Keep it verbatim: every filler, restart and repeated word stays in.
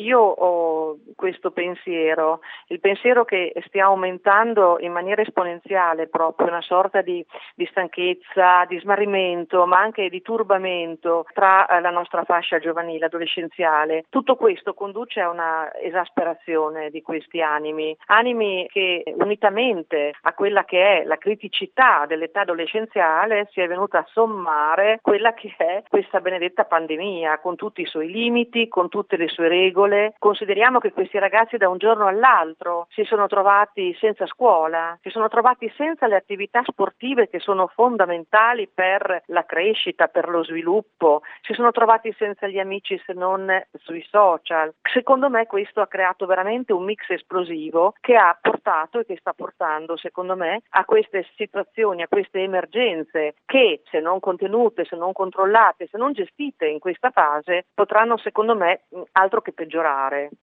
io ho questo pensiero, il pensiero che stia aumentando in maniera esponenziale proprio una sorta di, di stanchezza, di smarrimento, ma anche di turbamento tra la nostra fascia giovanile, adolescenziale. Tutto questo conduce a una esasperazione di questi animi, animi che unitamente a quella che è la criticità dell'età adolescenziale si è venuta a sommare quella che è questa benedetta pandemia, con tutti i suoi limiti, con tutte le sue regole. Consideriamo che questi ragazzi da un giorno all'altro si sono trovati senza scuola, si sono trovati senza le attività sportive che sono fondamentali per la crescita, per lo sviluppo, si sono trovati senza gli amici se non sui social. Secondo me questo ha creato veramente un mix esplosivo che ha portato e che sta portando, secondo me, a queste situazioni, a queste emergenze che, se non contenute, se non controllate, se non gestite in questa fase, potranno, secondo me, altro che peggiorare.